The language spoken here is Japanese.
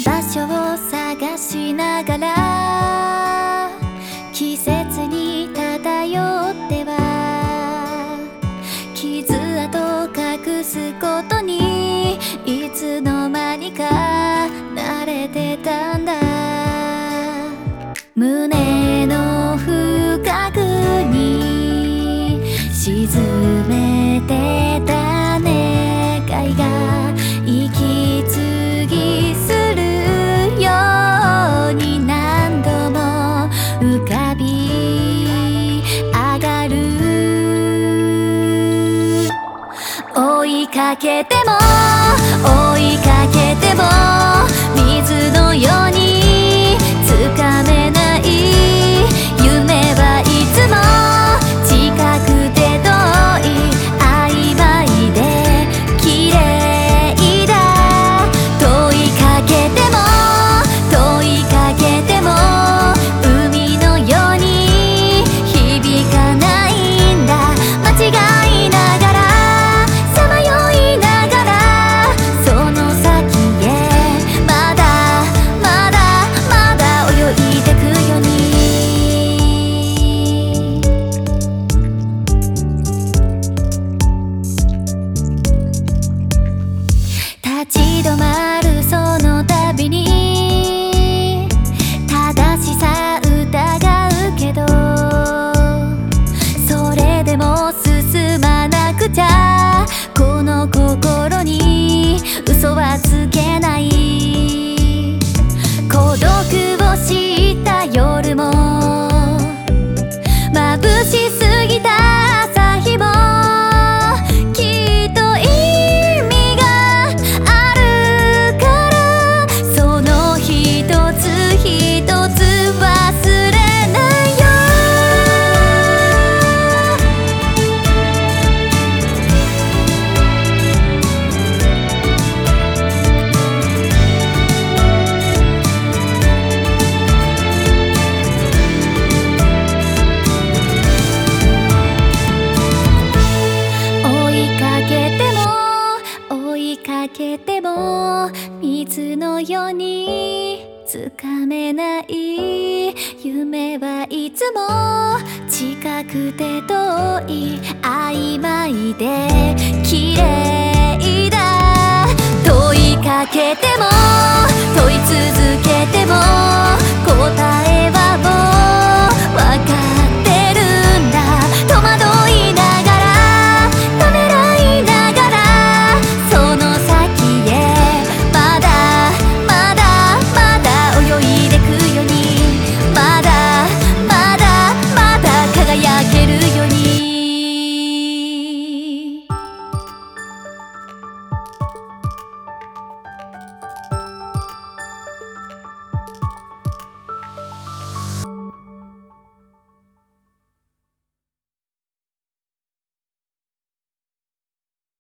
場所を探しながら季節に漂っては傷跡隠すことにいつの間にか慣れてたんだ。胸の深くに沈めてた願いが息継ぎするように何度も浮かび上がる。追いかけても追いかけても水のようにつかめない夢はいつも近くて遠い曖昧で綺麗だ。問いかけても問いかけても海のように響かないんだ。間違いながらさまよいながらその先へまだまだまだ泳いでくように。立ち止まるその度に正しさ疑うけどそれでも進まなくちゃ。この心に嘘はつけない。孤独を知った夜も眩しすぎた朝日もきっと意味があるからその一つ一つ忘れないよ。追いかけても追いかけても水のようにつかめない夢はいつも近くて遠い曖昧で綺麗だ。問いかけても問い続けても